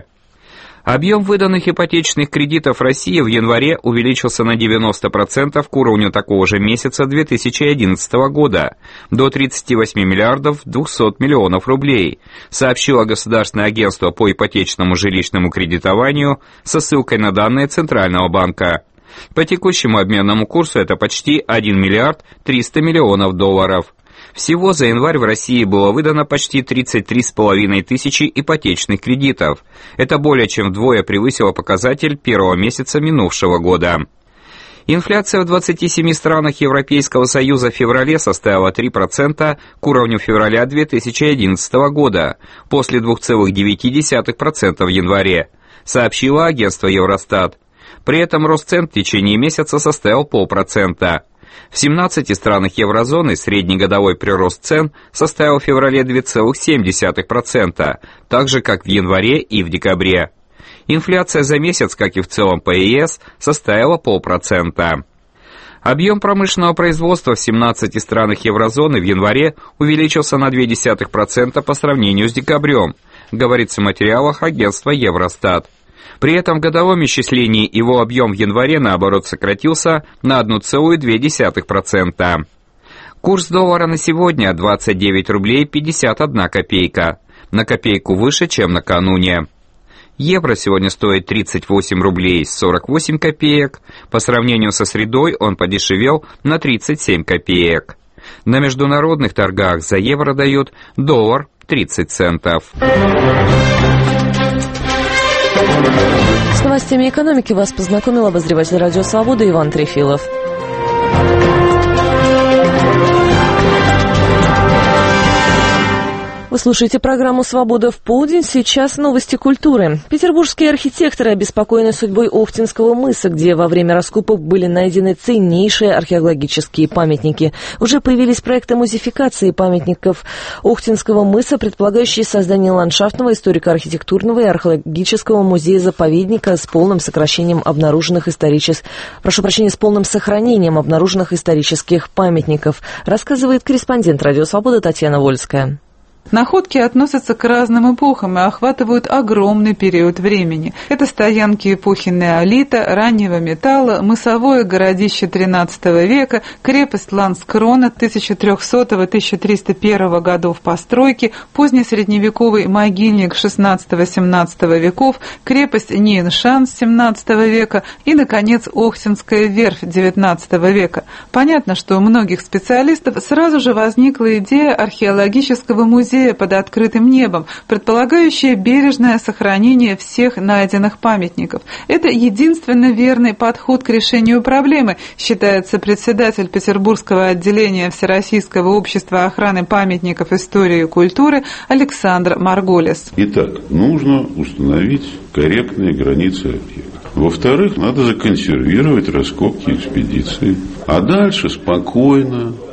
[SPEAKER 5] Объем выданных ипотечных кредитов в России в январе увеличился на девяносто процентов к уровню такого же месяца две тысячи одиннадцатого года, до тридцати восьми миллиардов двухсот миллионов рублей, сообщило Государственное агентство по ипотечному жилищному кредитованию со ссылкой на данные Центрального банка. По текущему обменному курсу это почти один миллиард триста миллионов долларов. Всего за январь в России было выдано почти тридцать три с половиной тысячи ипотечных кредитов. Это более чем вдвое превысило показатель первого месяца минувшего года. Инфляция в двадцати семи странах Европейского Союза в феврале составила три процента к уровню февраля две тысячи одиннадцатого года, после двух целых девяти десятых процента в январе, сообщило агентство Евростат. При этом рост цен в течение месяца составил полпроцента. В семнадцати странах еврозоны средний годовой прирост цен составил в феврале две целых семь десятых процента, так же как в январе и в декабре. Инфляция за месяц, как и в целом по ЕС, составила полпроцента. Объем промышленного производства в семнадцати странах еврозоны в январе увеличился на ноль целых две десятых процента по сравнению с декабрем, говорится в материалах агентства Евростат. При этом в годовом исчислении его объем в январе, наоборот, сократился на одну целую две десятых процента. Курс доллара на сегодня двадцать девять рублей пятьдесят одна копейка, на копейку выше, чем накануне. Евро сегодня стоит тридцать восемь рублей сорок восемь копеек, по сравнению со средой он подешевел на тридцать семь копеек. На международных торгах за евро дают доллар тридцать центов.
[SPEAKER 1] С новостями экономики вас познакомил обозреватель радио «Свобода» Иван Трефилов. Вы слушаете программу «Свобода в полдень». Сейчас новости культуры. Петербургские архитекторы обеспокоены судьбой Охтинского мыса, где во время раскопок были найдены ценнейшие археологические памятники. Уже появились проекты музификации памятников Охтинского мыса, предполагающие создание ландшафтного, историко-архитектурного и археологического музея-заповедника с полным сокращением обнаруженных исторических... Прошу прощения, с полным сохранением обнаруженных исторических памятников, рассказывает корреспондент радио «Свобода» Татьяна Вольская.
[SPEAKER 6] Находки относятся к разным эпохам и охватывают огромный период времени. Это стоянки эпохи неолита, раннего металла, мысовое городище тринадцатого века, крепость Ланскрона тысяча трёхсотого — тысяча триста первого годов постройки, позднесредневековый могильник шестнадцатого-семнадцатого веков, крепость Ниншан семнадцатого века и, наконец, Охтинская верфь девятнадцатого века. Понятно, что у многих специалистов сразу же возникла идея археологического музея под открытым небом, предполагающая бережное сохранение всех найденных памятников. Это единственно верный подход к решению проблемы, считается председатель Петербургского отделения Всероссийского общества охраны памятников истории и культуры Александр Марголис.
[SPEAKER 7] Итак, нужно установить корректные границы объекта. Во-вторых, надо законсервировать раскопки экспедиции. А дальше спокойно,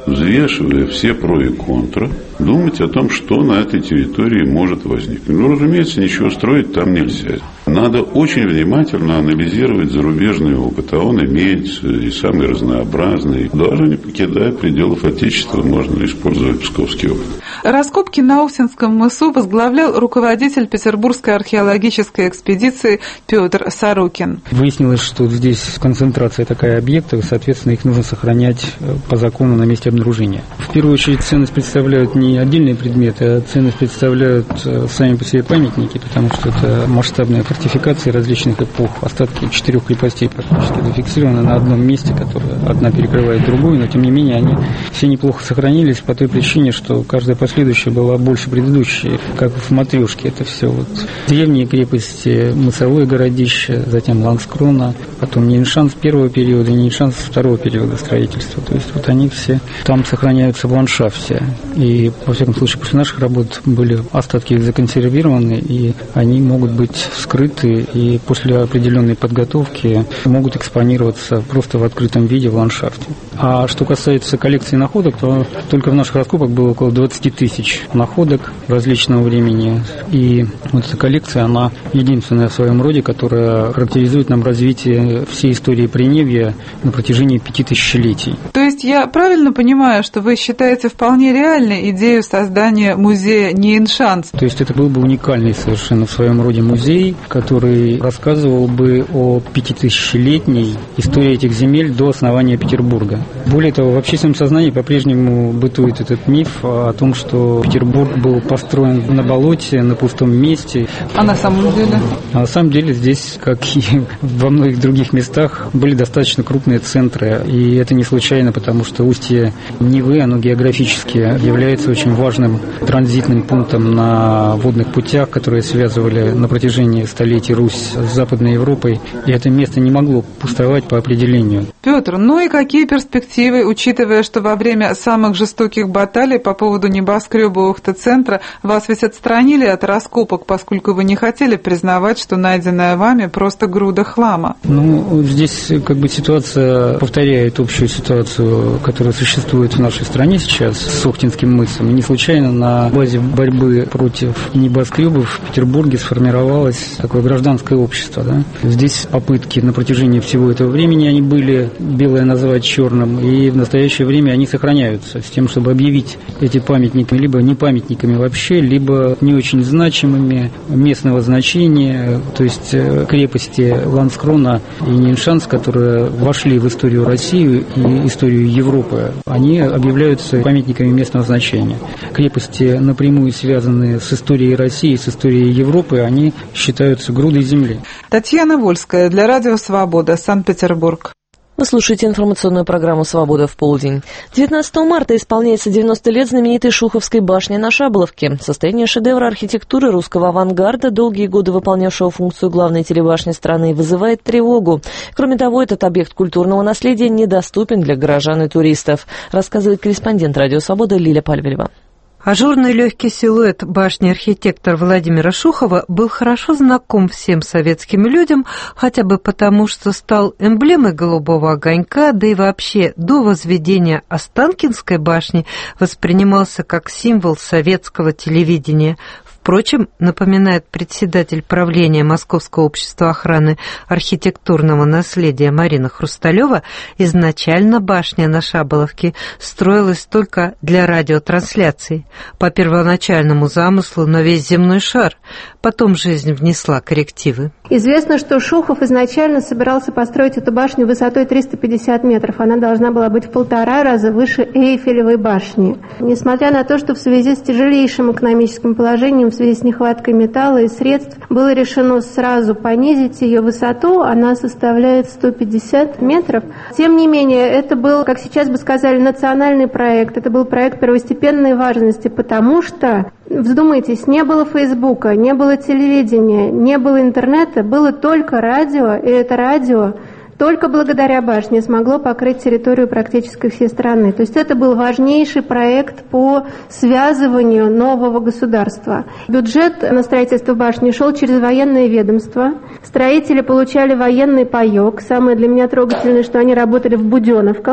[SPEAKER 7] взвешивая все про и контра, думать о том, что на этой территории может возникнуть. Ну, разумеется, ничего строить там нельзя. Надо очень внимательно анализировать зарубежный опыт, а он имеется и самый разнообразный. Даже не покидая пределов Отечества, можно использовать псковский опыт.
[SPEAKER 6] Раскопки на Усинском мысу возглавлял руководитель Петербургской археологической экспедиции Петр Сорокин.
[SPEAKER 8] Выяснилось, что здесь концентрация такая объектов, соответственно, их нужно сохранять по закону на месте обнаружения. В первую очередь ценность представляют не отдельные предметы, а ценность представляют сами по себе памятники, потому что это масштабная фортификации различных эпох. Остатки четырех крепостей практически зафиксированы на одном месте, которое одна перекрывает другую, но тем не менее они все неплохо сохранились по той причине, что каждая последующая была больше предыдущей, как в матрешке. Это все вот древние крепости, мысовое городище, затем Ланскрона, потом Ниншанс первого периода и Ниншанс второго периода строительства. То есть вот они все там сохраняются в ландшафте. И, во всяком случае, после наших работ были остатки законсервированы, и они могут быть вскрыты, и после определенной подготовки могут экспонироваться просто в открытом виде в ландшафте. А что касается коллекции находок, то только в наших раскопках было около двадцать тысяч находок различного времени. И вот эта коллекция, она единственная в своем роде, которая характеризует нам развитие всей истории Преневья на протяжении пяти тысячелетий.
[SPEAKER 6] То есть я правильно понимаю, что вы считаете вполне реальной идею создания музея Ниншанс?
[SPEAKER 8] То есть это был бы уникальный совершенно в своем роде музей, который рассказывал бы о пятитысячелетней истории этих земель до основания Петербурга. Более того, в общественном сознании по-прежнему бытует этот миф о том, что Петербург был построен на болоте, на пустом месте.
[SPEAKER 6] А на самом деле?
[SPEAKER 8] А на самом деле здесь, как и во многих других местах, были достаточно крупные центры. И это не случайно, потому что устье Невы, оно географически является очень важным транзитным пунктом на водных путях, которые связывали на протяжении столетий Русь с Западной Европой. И это место не могло пустовать по определению.
[SPEAKER 6] Петр, ну и какие перспективы, учитывая, что во время самых жестоких баталий по поводу небоскреба Ухта-центра вас ведь отстранили от раскопок, поскольку вы не хотели признавать, что найденное вами просто груда хлама?
[SPEAKER 8] Ну, здесь как бы ситуация повторяет общую ситуацию, которая существует в нашей стране сейчас с Охтинским мысом. Не случайно на базе борьбы против небоскребов в Петербурге сформировалось такое гражданское общество. Да? Здесь попытки на протяжении всего этого времени, они были белое называть черным, и в настоящее время они сохраняются с тем, чтобы объявить эти памятники либо не памятниками вообще, либо не очень значимыми, местного значения, то есть крепости Ланскрона и Ниншанс, которые вошли в историю России и историю Европы, они объявляются памятниками местного значения. Крепости, напрямую связанные с историей России, с историей Европы, они считаются грудой земли.
[SPEAKER 6] Татьяна Вольская для Радио Свобода, Санкт-Петербург.
[SPEAKER 1] Вы слушаете информационную программу «Свобода в полдень». девятнадцатого марта исполняется девяносто лет знаменитой Шуховской башни на Шаболовке. Состояние шедевра архитектуры русского авангарда, долгие годы выполнявшего функцию главной телебашни страны, вызывает тревогу. Кроме того, этот объект культурного наследия недоступен для горожан и туристов, рассказывает корреспондент «Радио Свобода» Лиля Пальвелева.
[SPEAKER 9] Ажурный легкий силуэт башни архитектора Владимира Шухова был хорошо знаком всем советским людям, хотя бы потому, что стал эмблемой голубого огонька, да и вообще до возведения Останкинской башни воспринимался как символ советского телевидения. Впрочем, напоминает председатель правления Московского общества охраны архитектурного наследия Марина Хрусталева, изначально башня на Шаболовке строилась только для радиотрансляций. По первоначальному замыслу на весь земной шар. Потом жизнь внесла коррективы.
[SPEAKER 10] Известно, что Шухов изначально собирался построить эту башню высотой триста пятьдесят метров. Она должна была быть в полтора раза выше Эйфелевой башни. Несмотря на то, что в связи с тяжелейшим экономическим положением, в связи с нехваткой металла и средств, было решено сразу понизить ее высоту, она составляет сто пятьдесят метров. Тем не менее, это был, как сейчас бы сказали, национальный проект. Это был проект первостепенной важности, потому что, вздумайтесь, не было Фейсбука, не было телевидения, не было интернета, было только радио, и это радио только благодаря башне смогло покрыть территорию практически всей страны. То есть это был важнейший проект по связыванию нового государства. Бюджет на строительство башни шел через военное ведомство. Строители получали военный паёк. Самое для меня трогательное, что они работали в буденовках.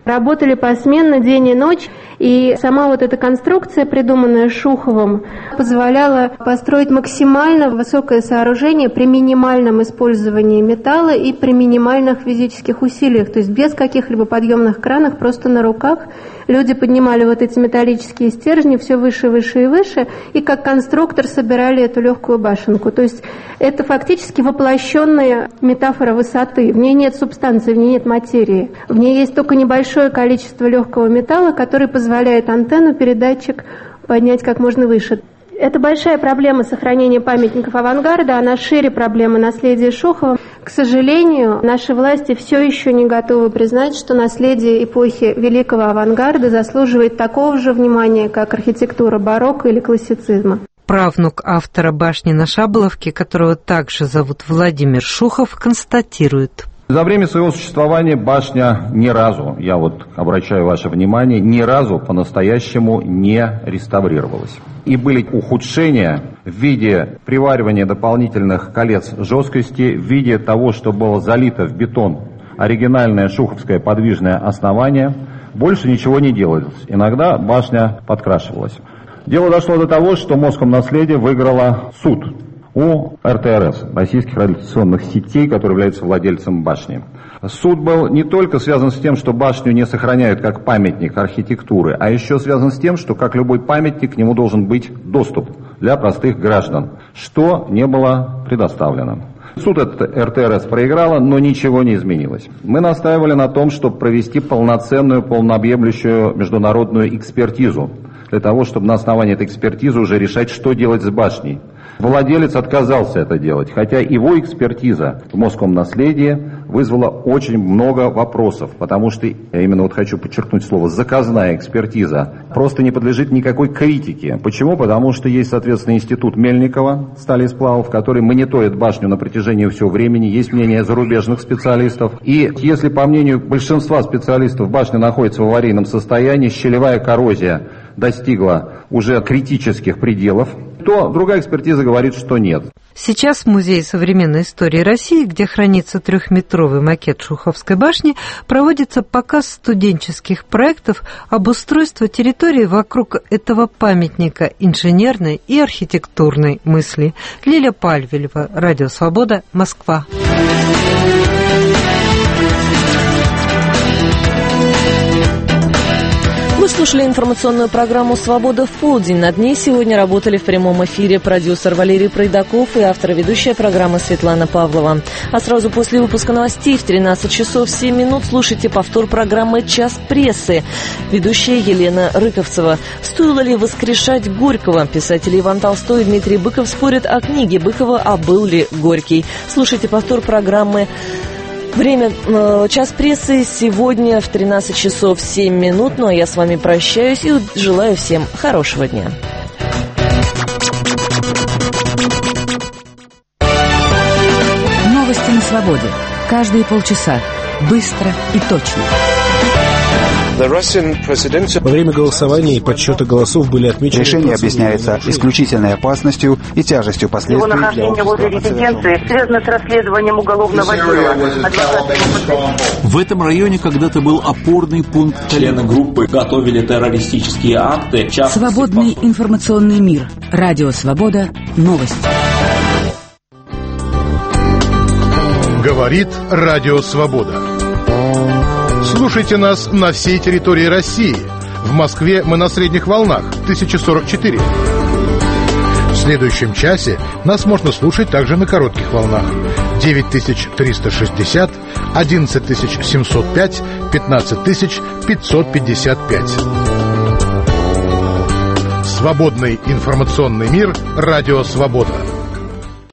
[SPEAKER 10] работали посменно день и ночь, и сама вот эта конструкция, придуманная Шуховым, позволяла построить максимально высокое сооружение при минимальном использовании металла и при минимальных физических усилиях, то есть без каких-либо подъемных кранов, просто на руках люди поднимали вот эти металлические стержни все выше, выше и выше, и как конструктор собирали эту легкую башенку. То есть это фактически воплощенная метафора высоты. В ней нет субстанции, в ней нет материи. В ней есть только небольшое количество легкого металла, который позволяет антенну, передатчик поднять как можно выше. Это большая проблема сохранения памятников авангарда, она шире проблемы наследия Шухова. К сожалению, наши власти все еще не готовы признать, что наследие эпохи великого авангарда заслуживает такого же внимания, как архитектура барокко или классицизма.
[SPEAKER 9] Правнук автора башни на Шаболовке, которого также зовут Владимир Шухов, констатирует.
[SPEAKER 11] За время своего существования башня ни разу, я вот обращаю ваше внимание, ни разу по-настоящему не реставрировалась. И были ухудшения в виде приваривания дополнительных колец жесткости, в виде того, что было залито в бетон оригинальное шуховское подвижное основание. Больше ничего не делалось. Иногда башня подкрашивалась. Дело дошло до того, что Москомнаследие выиграло суд у эр тэ эр эс, российских радиолокационных сетей, который является владельцем башни. Суд был не только связан с тем, что башню не сохраняют как памятник архитектуры, а еще связан с тем, что, как любой памятник, к нему должен быть доступ для простых граждан, что не было предоставлено. Суд этот эр тэ эр эс проиграла, но ничего не изменилось. Мы настаивали на том, чтобы провести полноценную, полнообъемлющую международную экспертизу, для того, чтобы на основании этой экспертизы уже решать, что делать с башней. Владелец отказался это делать, хотя его экспертиза в Москомнаследии вызвала очень много вопросов, потому что, я именно вот хочу подчеркнуть слово «заказная экспертиза», просто не подлежит никакой критике. Почему? Потому что есть, соответственно, институт Мельникова, стали и сплавов, который мониторит башню на протяжении всего времени, есть мнение зарубежных специалистов. И если, по мнению большинства специалистов, башня находится в аварийном состоянии, щелевая коррозия достигла уже критических пределов, то другая экспертиза говорит, что нет.
[SPEAKER 9] Сейчас в Музее современной истории России, где хранится трехметровый макет Шуховской башни, проводится показ студенческих проектов обустройства территории вокруг этого памятника инженерной и архитектурной мысли. Лиля Пальвелева, Радио Свобода, Москва.
[SPEAKER 1] Вы слушали информационную программу «Свобода в полдень». Над ней сегодня работали в прямом эфире продюсер Валерий Пройдаков и автор-ведущая программы Светлана Павлова. А сразу после выпуска новостей в тринадцать часов семь минут слушайте повтор программы «Час прессы». Ведущая Елена Рыковцева. Стоило ли воскрешать Горького? Писатели Иван Толстой и Дмитрий Быков спорят о книге Быкова «А был ли Горький?». Слушайте повтор программы Время э, «Час прессы» сегодня в тринадцать часов семь минут. Ну а я с вами прощаюсь и желаю всем хорошего дня.
[SPEAKER 12] Новости на свободе. Каждые полчаса. Быстро и точно.
[SPEAKER 13] Во время голосования и подсчета голосов были отмечены...
[SPEAKER 14] Решение объясняется исключительной опасностью и тяжестью последствий.
[SPEAKER 15] Его нахождение возле резиденции связано с расследованием уголовного дела.
[SPEAKER 16] В этом районе когда-то был опорный пункт.
[SPEAKER 18] Члены группы готовили террористические акты.
[SPEAKER 12] Свободный информационный мир. Радио Свобода. Новости.
[SPEAKER 19] Говорит Радио Свобода. Слушайте нас на всей территории России. В Москве мы на средних волнах тысяча сорок четыре. В следующем часе нас можно слушать также на коротких волнах девять тысяч триста шестьдесят, одиннадцать тысяч семьсот пять, пятнадцать тысяч пятьсот пятьдесят пять. Свободный информационный мир. Радио Свобода.